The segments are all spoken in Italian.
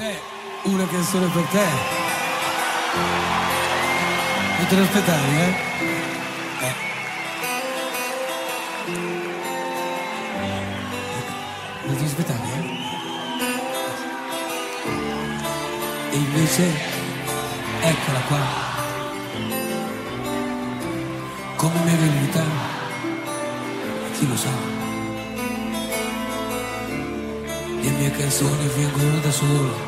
Una canzone per te. Non te lo aspettavi, eh? Non ti aspettavi, eh? E invece, eccola qua. Come mi è venuta? Chi lo sa? Le mie canzoni vengono da solo.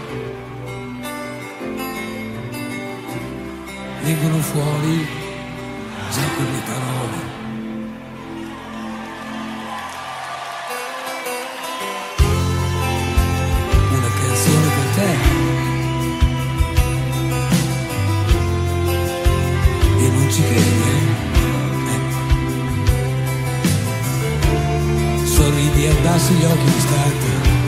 Vengono fuori già con le parole. Una canzone per te. E non ci credi, Sorridi e abbassi gli occhi distanti.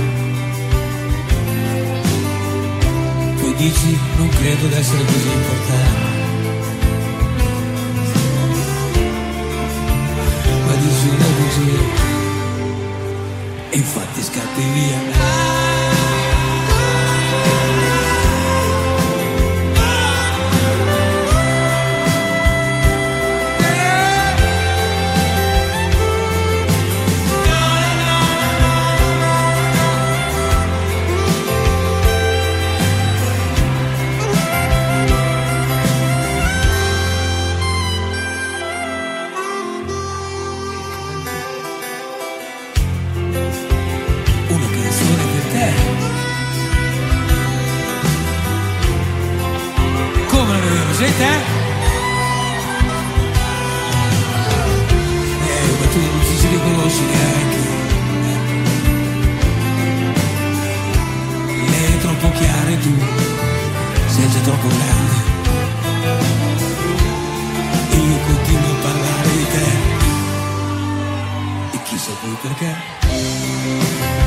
Poi dici non credo d'essere così importante. Dici una bugia e infatti scappi via. Sei te? Ma tu non ci si riconosci neanche. Lei è troppo chiara e tu sei già troppo grande. E io continuo a parlare di te. E chissà poi perché.